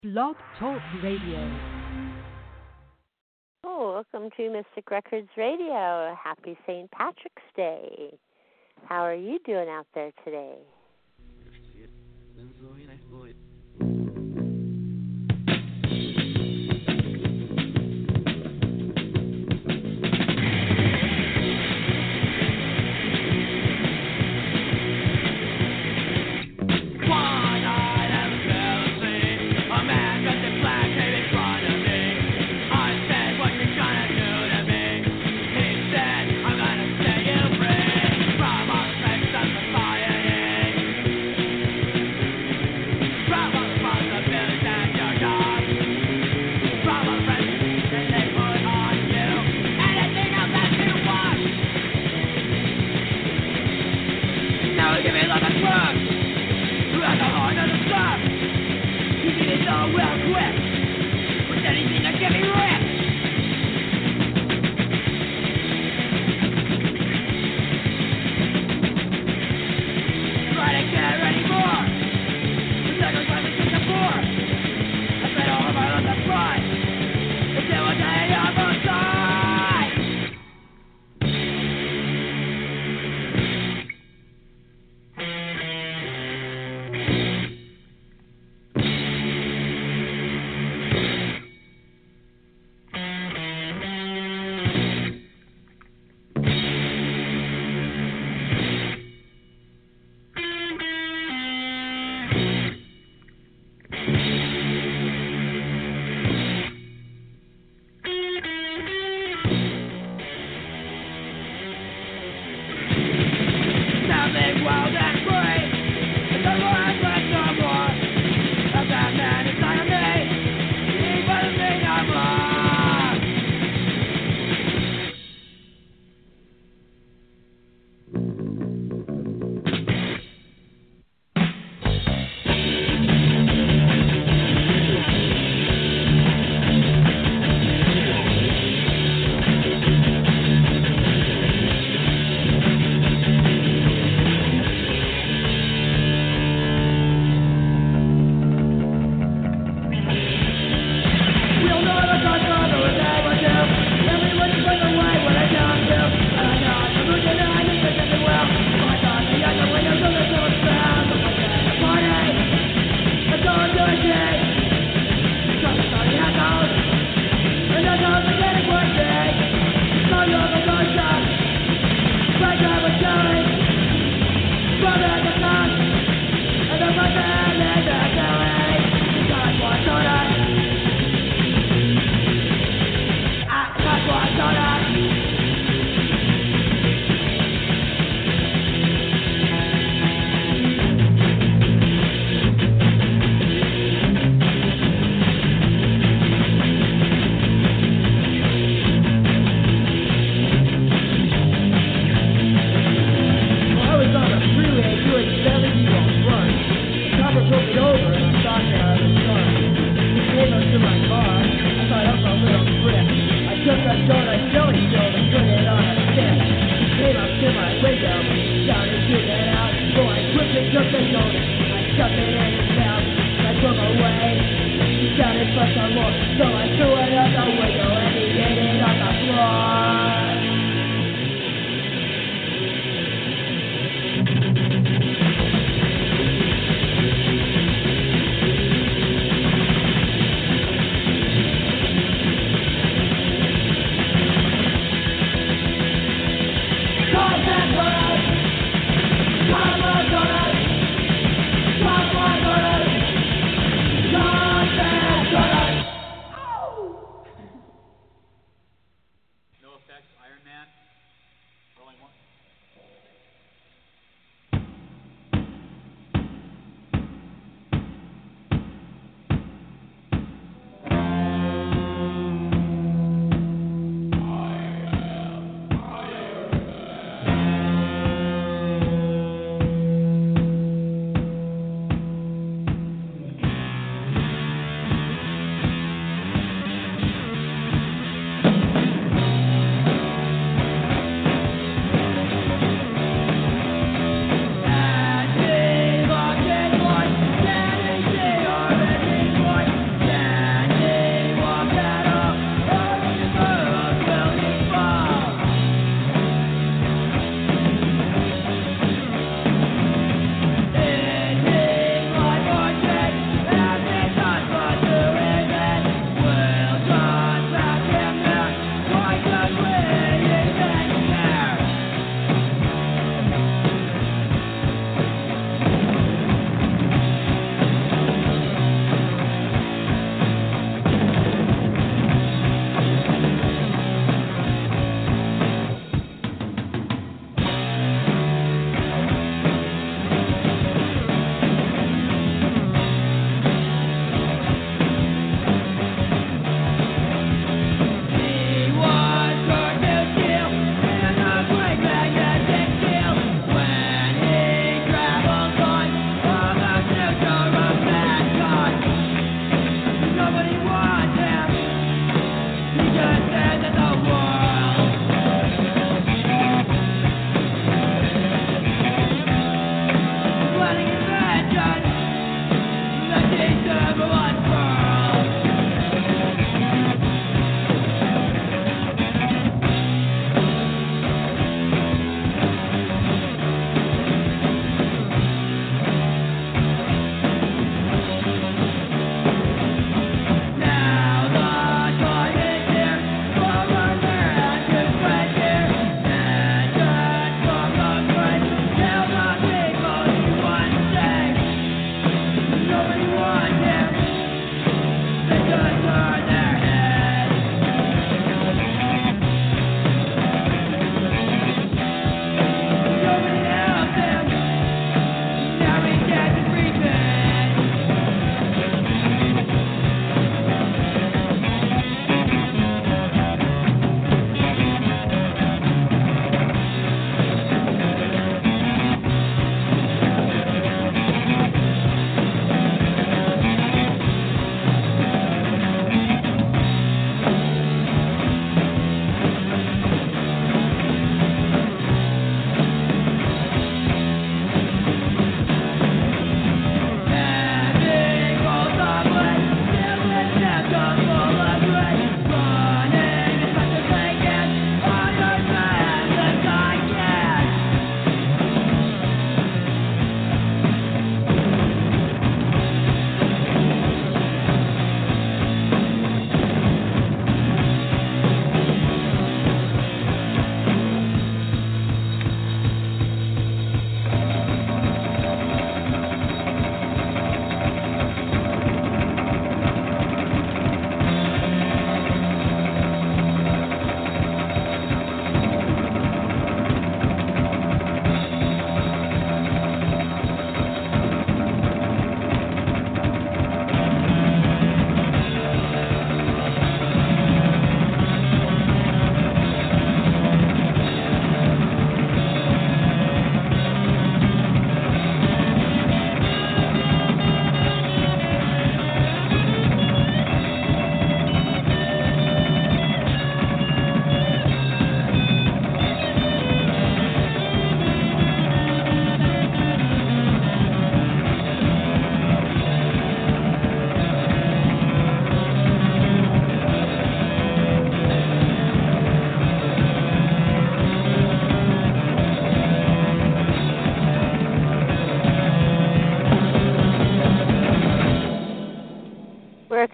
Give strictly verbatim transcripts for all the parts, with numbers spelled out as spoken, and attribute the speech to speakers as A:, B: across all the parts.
A: Blog Talk Radio.
B: Oh, welcome to Mystic Records Radio. Happy Saint Patrick's Day. How are you doing out there today?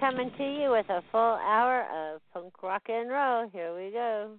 B: coming to you with a full hour of punk rock and roll. Here we go.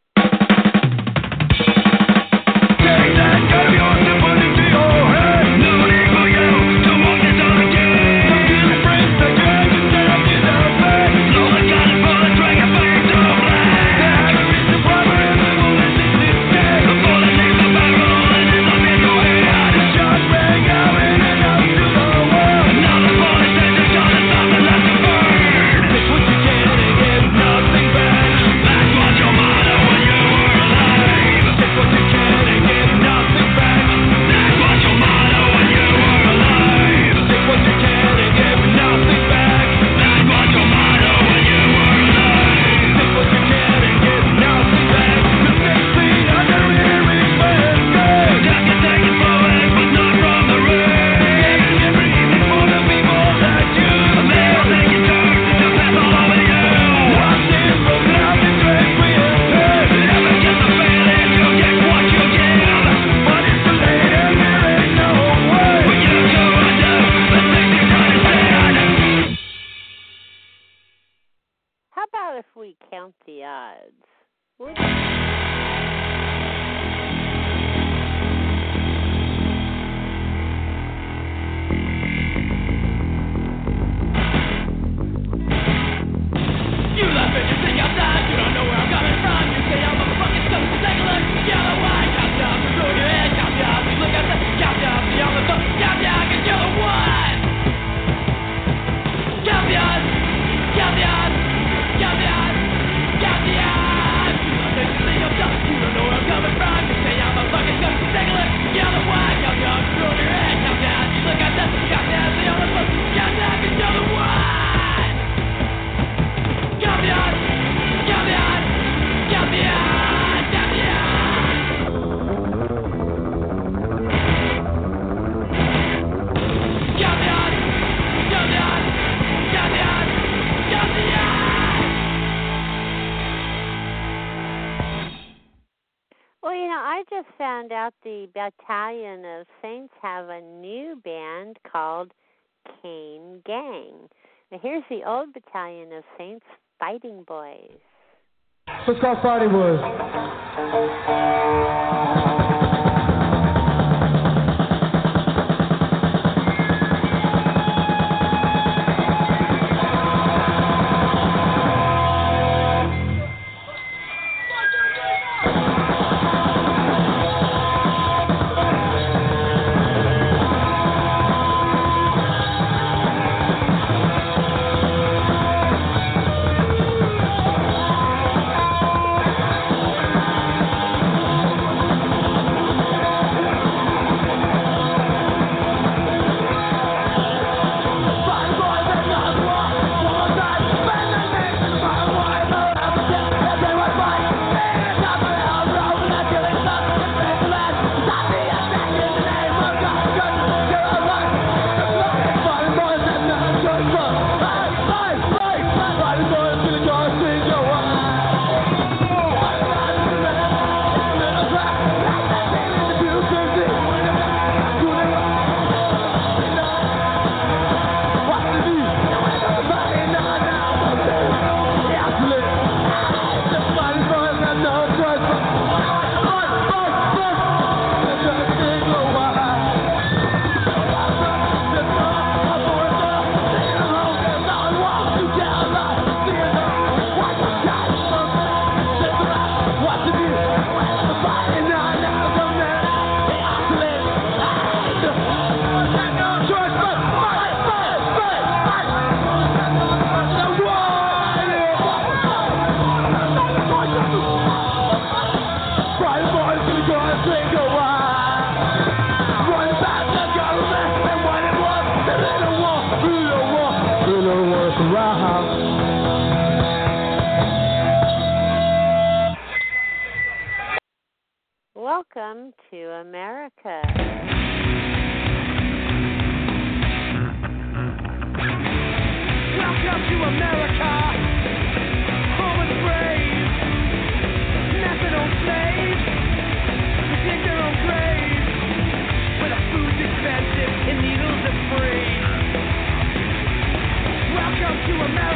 B: Count the odds. Whoops.
C: You laugh and you think I'm done. You don't know where I'm coming from. You say I'm a fucking stuff. Take a look. Yellow white. Count the odds. Throw your head. Count the odds. Look at the count the odds. Beyond the phone. Count the odds. Cause you're the one. Count the odds. Count the odds. Count the odds. Count the odds. You laugh and you think I'm done. You don't know where I'm coming from. You say I'm a fucking stuff. Take a look. Yellow white. Count the odds. Throw your head. Count the odds. Look at the count the odds. Beyond the phone. Count the odds. Cause you're the one. Count the odds, count the odds, count the odds, count the odds. Count the odds, count the odds, count the odds, count the odds.
B: Well, you know, I just found out the Battalion of Saints have a new band called Cane Gang. Now, here's the old Battalion of Saints, Fighting Boys.
D: Let's go, Fighting Boys.
B: Welcome to America.
C: Welcome to America, home of the brave, methadone slaves, who dig their own graves, where the food's expensive and needles are free. Welcome to America.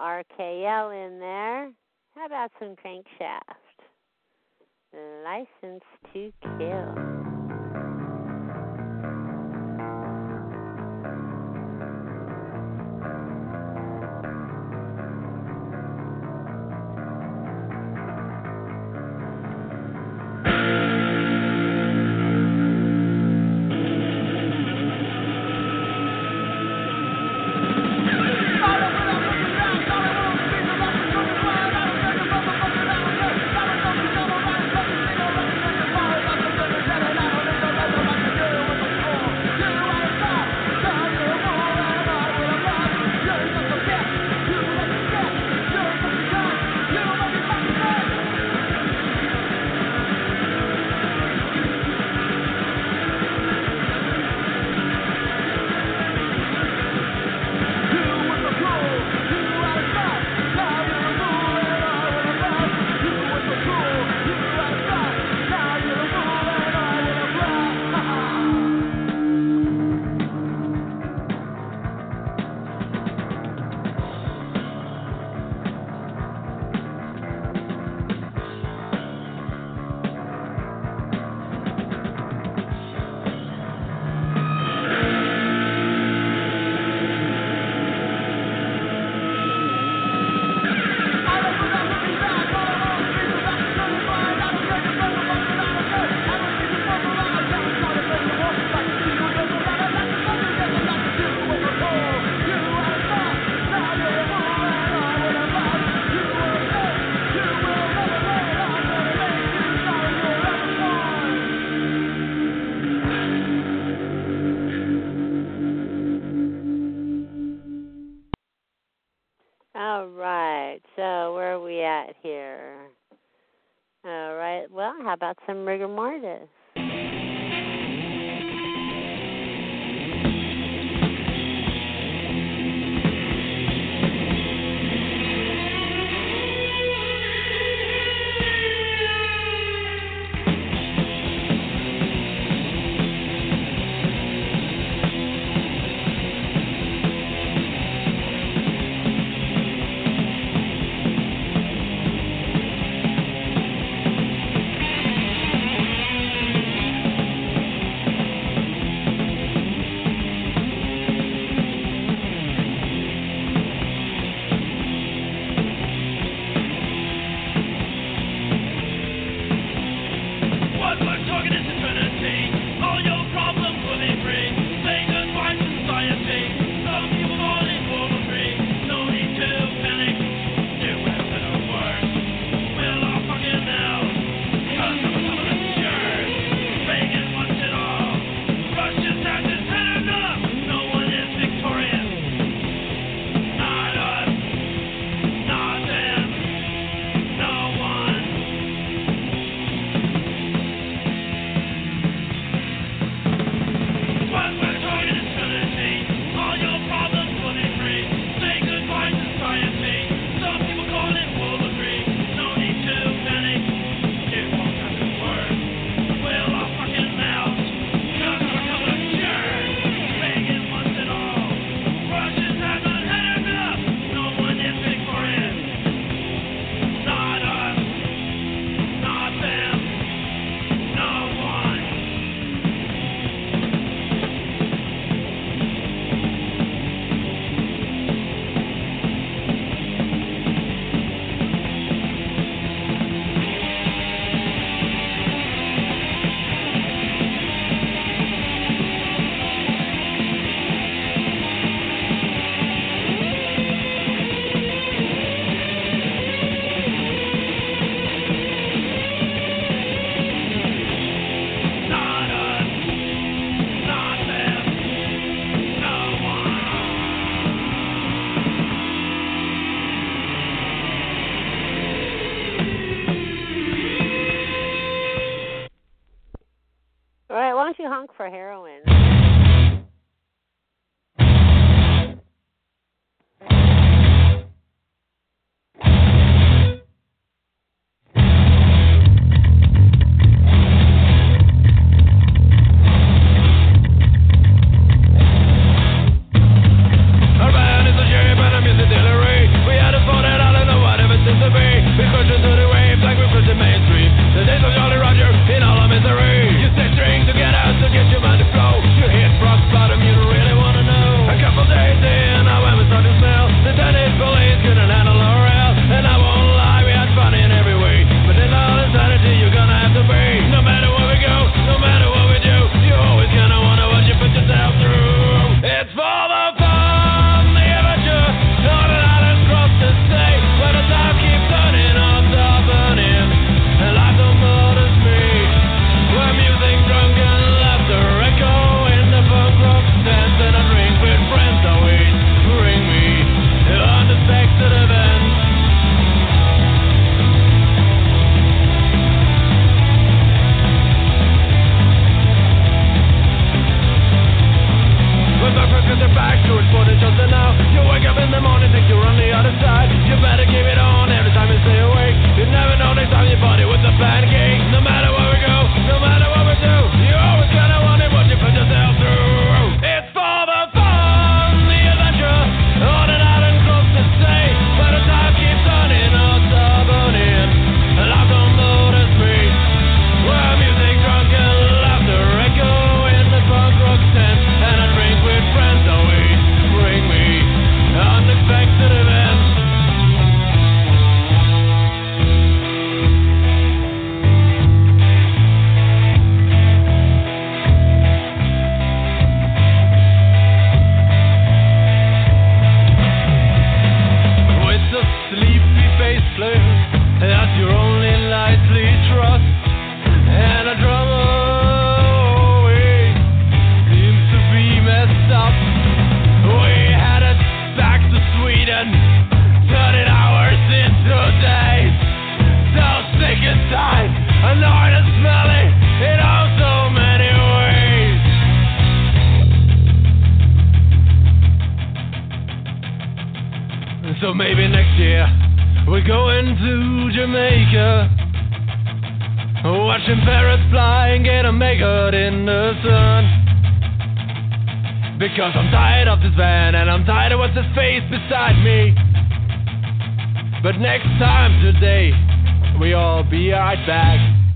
B: R K L in there. How about some Crankshaft? License to Kill. All right, so where are we at here? All right, well, how about some rigor mortis? All right, why don't you honk for heroin?
C: Around is a sheriff and a Mister Dillery. We had a next year we're going to Jamaica, watching parrots fly and get 'em makered in the sun. Because I'm tired of this van and I'm tired of what's his face beside me. But next time today we all be right back.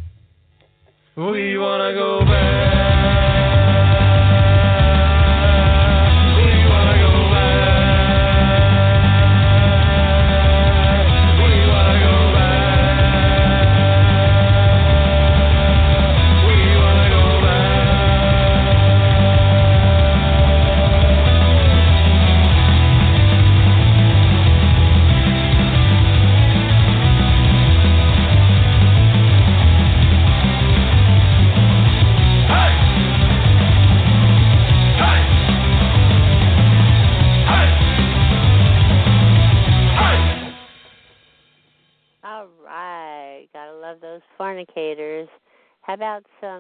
C: We wanna go back.
B: Those fornicators. How about some...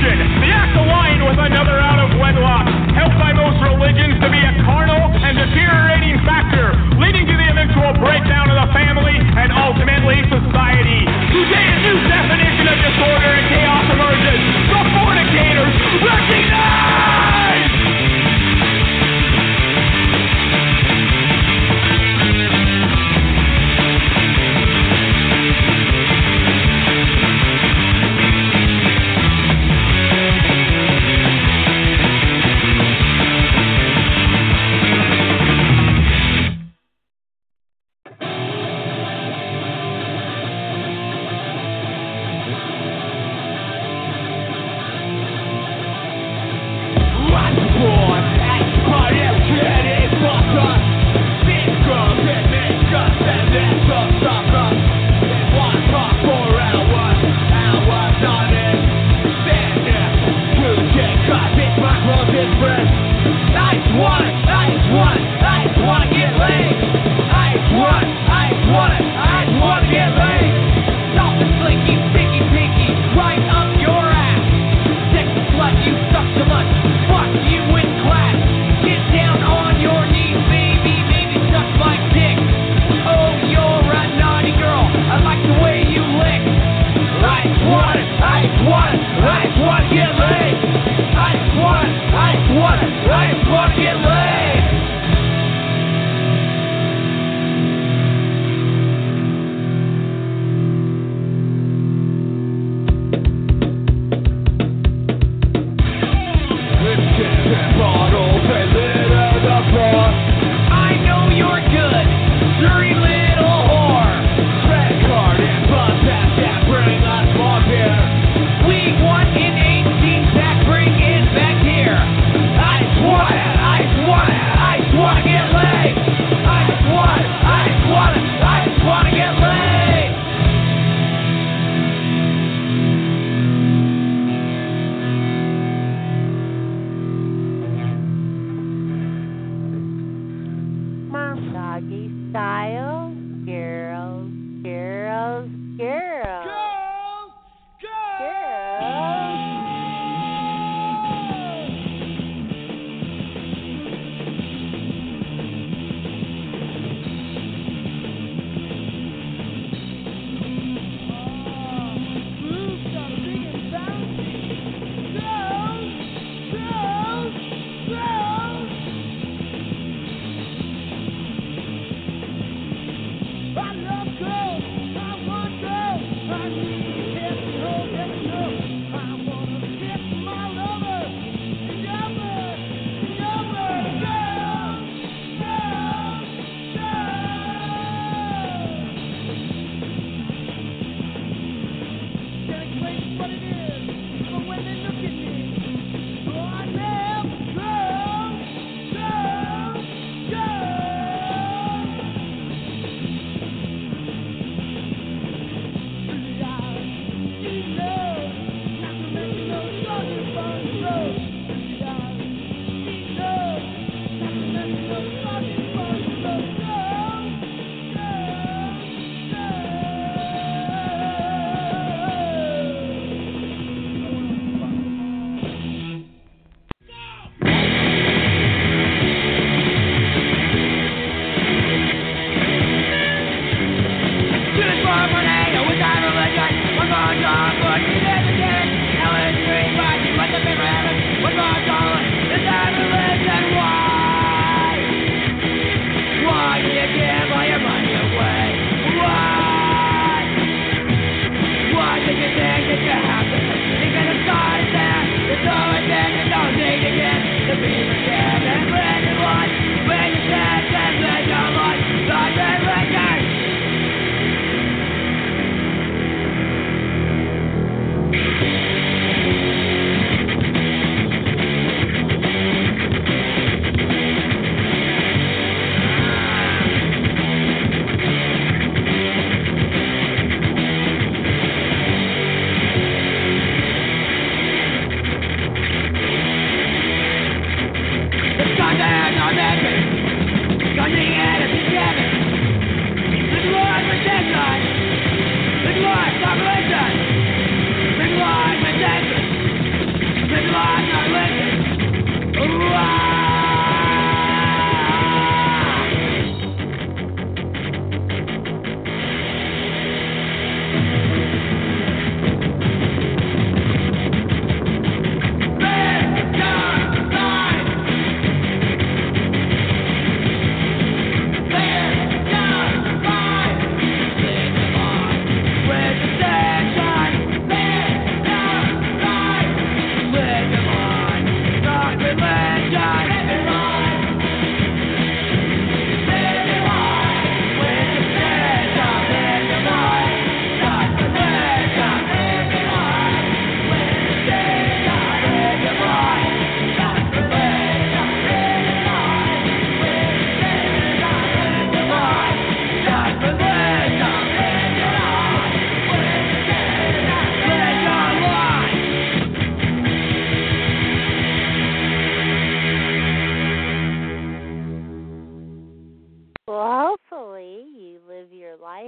E: fornication, the act aligned with another out of wedlock, held by most religions to be a carnal and deteriorating factor, leading to the eventual breakdown of the family and ultimately society. Today, a new definition of disorder and chaos emerges. The fornicators recognize!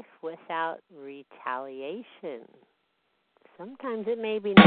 B: without retaliation. Sometimes it may be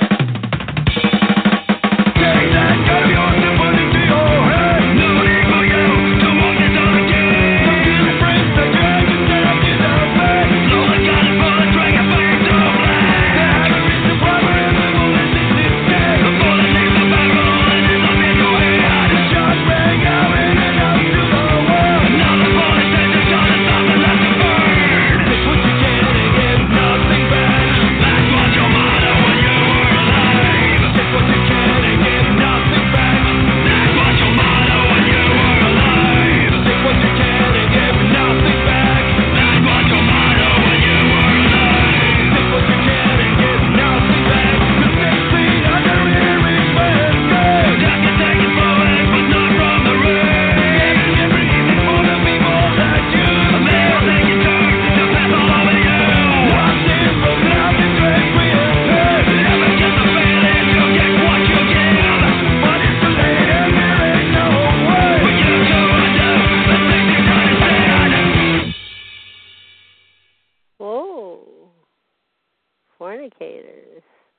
B: fornicators.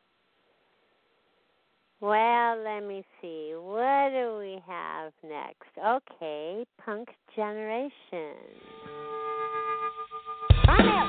B: Well, let me see. What do we have next? Okay, Punk Generation. Find out.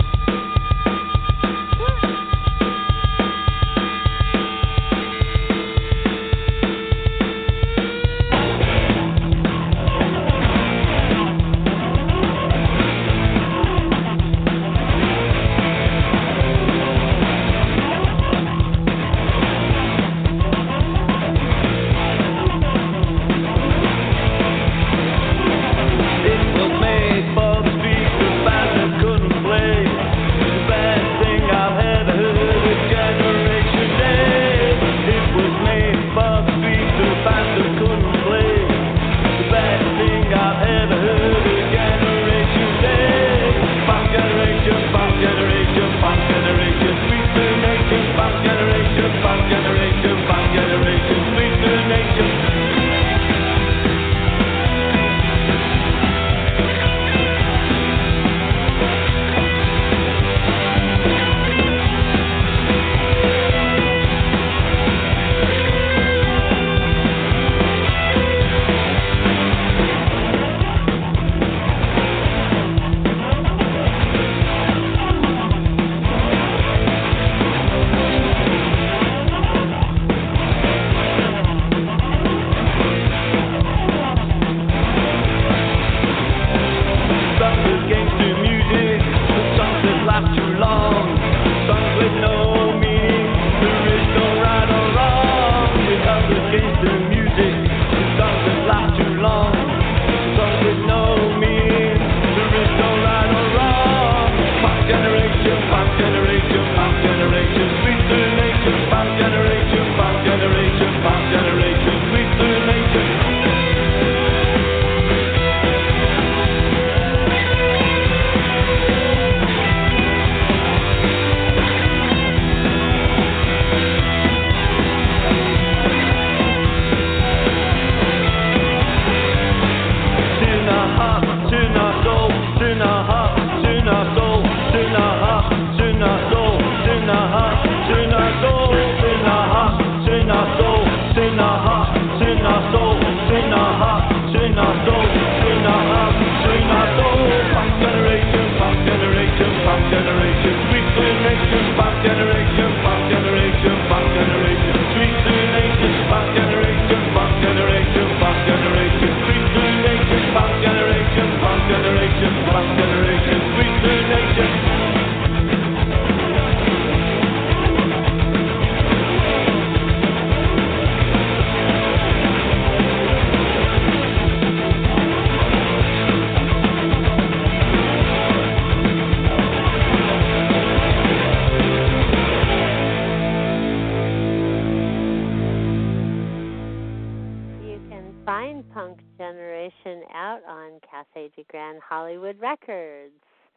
B: Hollywood Records.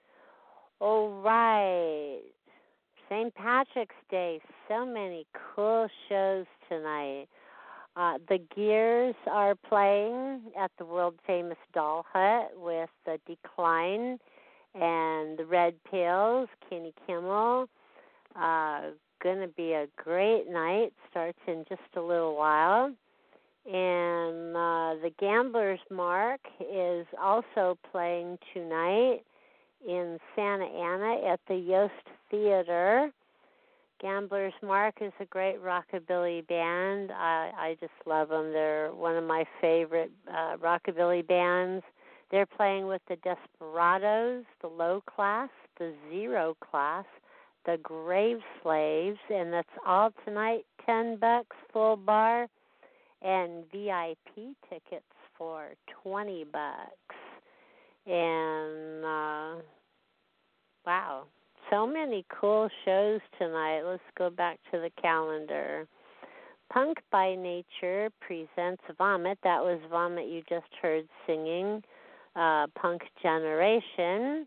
B: All right. Saint Patrick's Day. So many cool shows tonight. Uh, the Gears are playing at the world famous Doll Hut with The Decline and the Red Pills, Kenny Kimmel. Uh, going to be a great night. Starts in just a little while. And uh, the Gambler's Mark is also playing tonight in Santa Ana at the Yost Theater. Gambler's Mark is a great rockabilly band. I, I just love them. They're one of my favorite uh, rockabilly bands. They're playing with the Desperados, the Low Class, the Zero Class, the Grave Slaves, and that's all tonight, ten bucks full bar, and V I P tickets for twenty bucks. And uh, wow, so many cool shows tonight. Let's go back to the calendar. Punk by Nature presents Vomit. That was Vomit you just heard singing, uh, Punk Generation.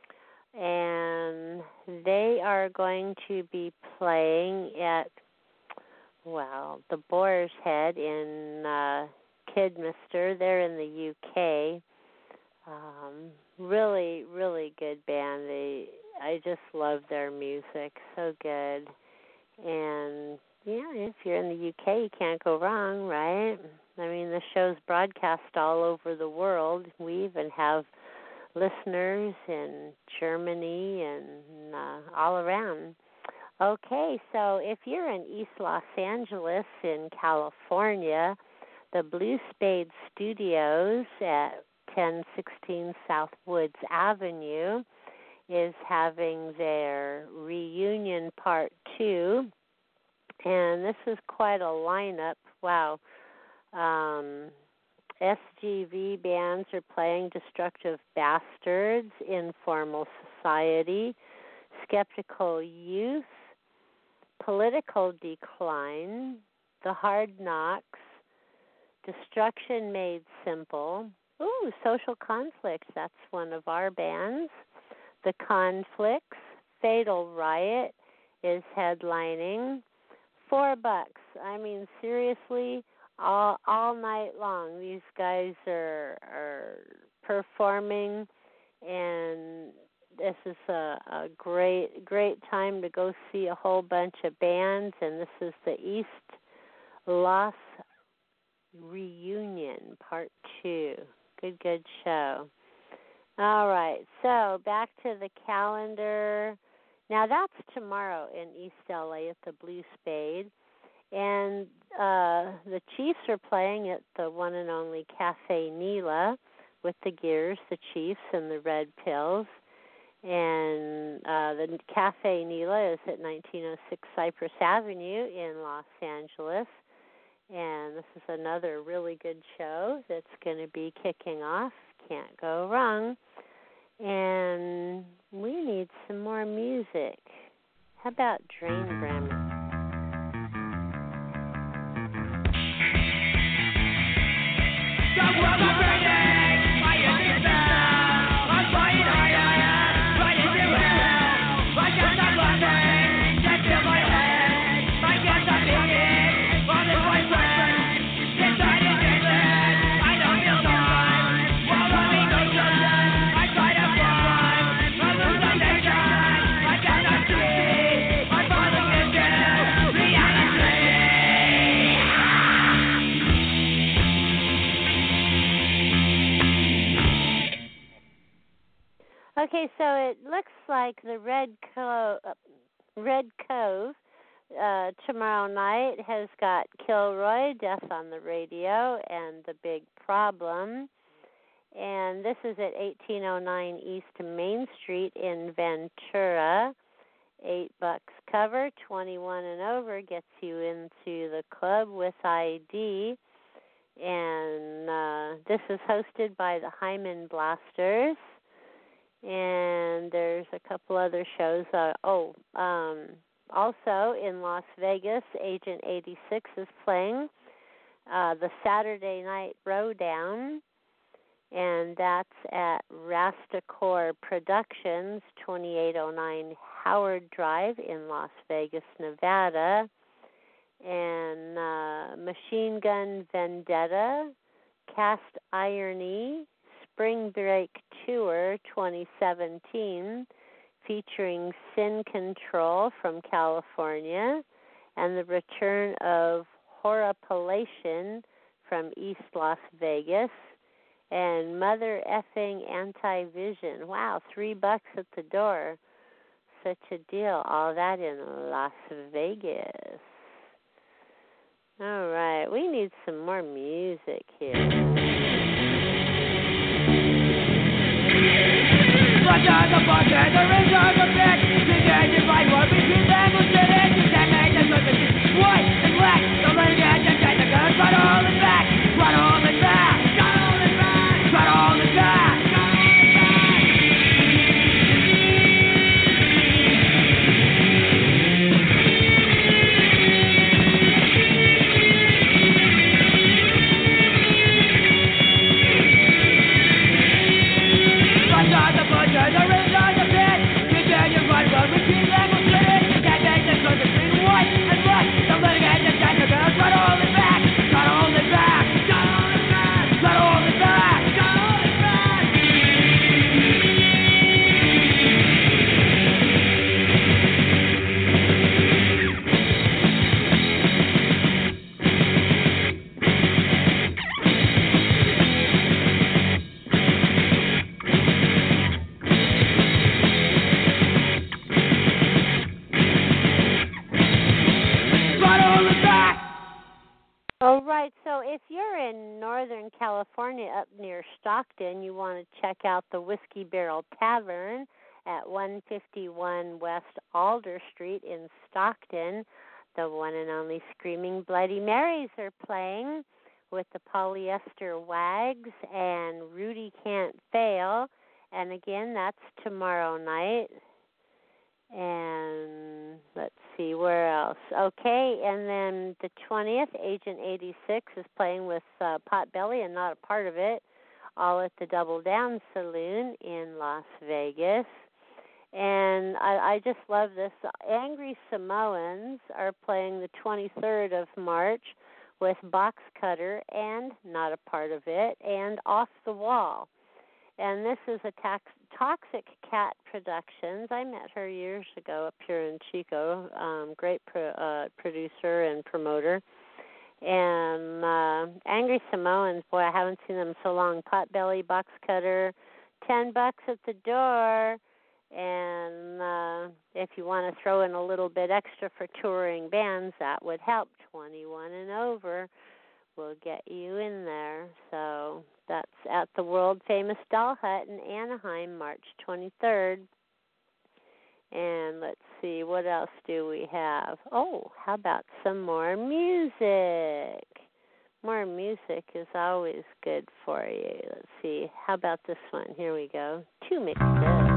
B: And they are going to be playing at, well, the Boar's Head in uh, Kidminster. They're in the U K. Um, really, really good band. They, I just love their music. So good. And, yeah, if you're in the U K, you can't go wrong, right? I mean, the show's broadcast all over the world. We even have listeners in Germany and uh, all around. Okay, so if you're in East Los Angeles in California, the Blue Spade Studios at ten sixteen South Woods Avenue is having their reunion part two, and this is quite a lineup. Wow. Um, S G V bands are playing Destructive Bastards, Informal Society, Skeptical Youth, Political Decline, The Hard Knocks, Destruction Made Simple. Ooh, Social Conflict, that's one of our bands. The Conflicts, Fatal Riot is headlining. Four bucks. I mean, seriously, all all night long. These guys are are performing, and this is a, a great great time to go see a whole bunch of bands. And this is the East Los Reunion Part Two. Good, good show. All right, so back to the calendar. Now that's tomorrow in East L A at the Blue Spade. And uh, the Chiefs are playing at the one and only Cafe Nila with the Gears, the Chiefs, and the Red Pills. And uh, the Cafe Nila is at nineteen oh six Cypress Avenue in Los Angeles. And this is another really good show that's going to be kicking off. Can't go wrong. And we need some more music. How about Drain Brammer? Okay, so it looks like the Red Co- Red Cove uh, tomorrow night has got Kilroy, Death on the Radio, and The Big Problem. And this is at eighteen oh nine East Main Street in Ventura. Eight bucks cover, twenty-one and over gets you into the club with I D. And uh, this is hosted by the Hyman Blasters. And there's a couple other shows. Uh, oh, um, also in Las Vegas, Agent eighty-six is playing uh, the Saturday Night Rowdown, and that's at Rastacore Productions, twenty-eight oh nine Howard Drive in Las Vegas, Nevada. And uh, Machine Gun Vendetta, Cast Irony, Spring Break Tour twenty seventeen, featuring Sin Control from California, and the return of Horripilation from East Las Vegas, and Mother Effing Anti-Vision. Wow, three bucks at the door. Such a deal. All that in Las Vegas. All right, we need some more music here.
C: Watch out the bucket, the rings are the back. You can't divide what between them will sit in. You can't make them look at you. White and black, don't let it get you tight. The guns try to hold it back, try to hold it back, try to hold it back, try to hold it back. The rings on the pit, you tell your right, but we keep them will split it. You can't make the choice between white and black. Don't let it get you tight, the girls try to hold it back, try to hold it back, try to hold it back, try to hold it back, try to hold it back.
B: All right, so if you're in Northern California up near Stockton, you want to check out the Whiskey Barrel Tavern at one fifty-one West Alder Street in Stockton. The one and only Screaming Bloody Marys are playing with the Polyester Wags and Rudy Can't Fail. And again, that's tomorrow night. And let's see, where else? Okay, and then the twentieth, Agent eighty-six is playing with uh, Potbelly and Not a Part of It, all at the Double Down Saloon in Las Vegas. And I, I just love this. Angry Samoans are playing the twenty-third of March with Box Cutter and Not a Part of It and Off the Wall. And this is a tax, Toxic Cat Productions. I met her years ago up here in Chico. Um, great pro, uh, producer and promoter. And uh, Angry Samoans, boy, I haven't seen them so long. Potbelly, Box Cutter, ten bucks at the door. And uh, if you want to throw in a little bit extra for touring bands, that would help. twenty-one and over will get you in there. So that's at the world-famous Doll Hut in Anaheim, March twenty-third. And let's see, what else do we have? Oh, how about some more music? More music is always good for you. Let's see, how about this one? Here we go. Two mixed up.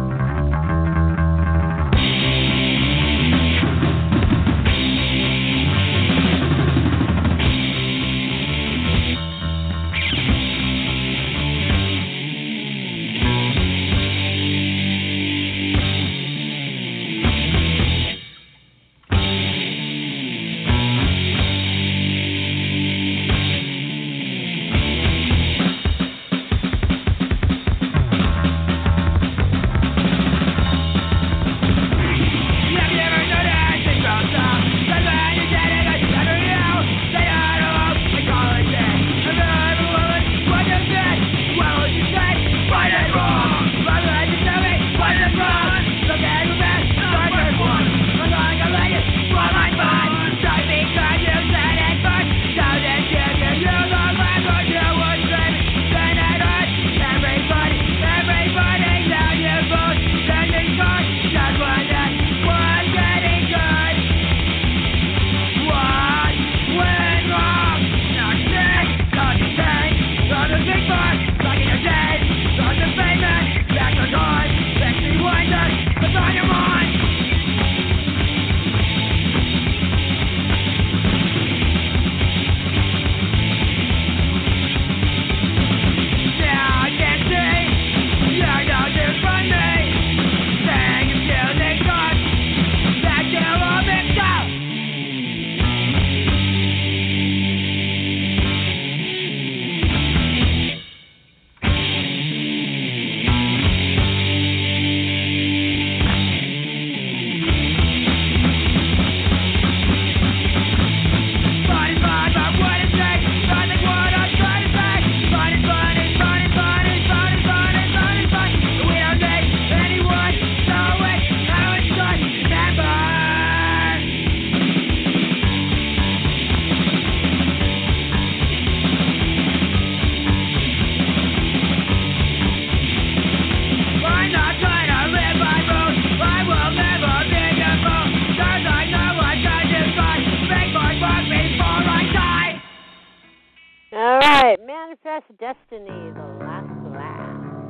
B: Manifest Destiny, the last laugh.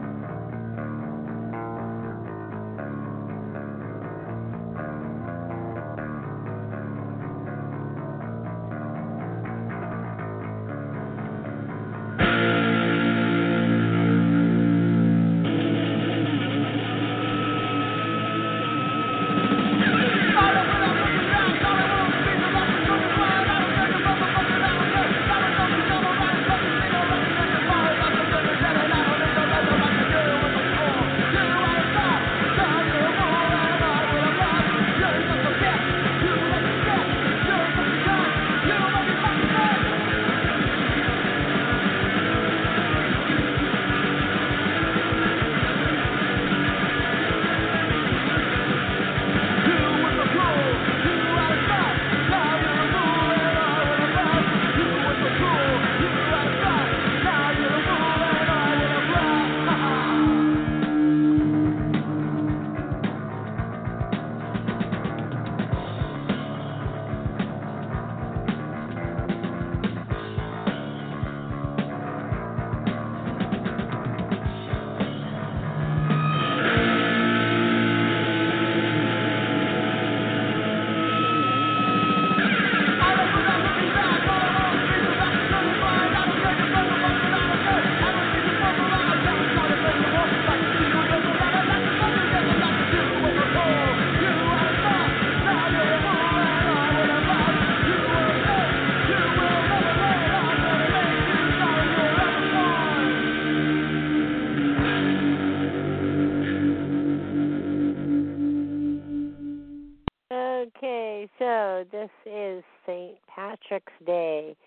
B: Okay, so this is Saint Patrick's Day,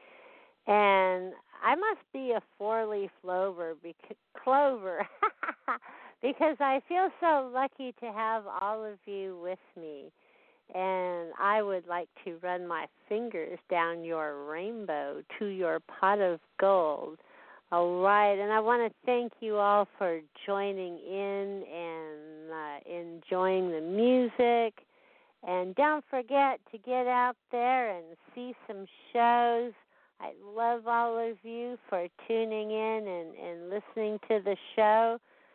B: and I must be a four-leaf clover because, clover because I feel so lucky to have all of you with me, and I would like to run my fingers down your rainbow to your pot of gold. All right, and I want to thank you all for joining in and uh, enjoying the music. And don't forget to get out there and see some shows. I love all of you for tuning in and, and listening to the show.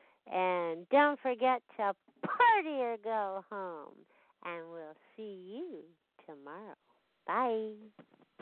B: And don't forget to party or go home. And we'll see you tomorrow. Bye.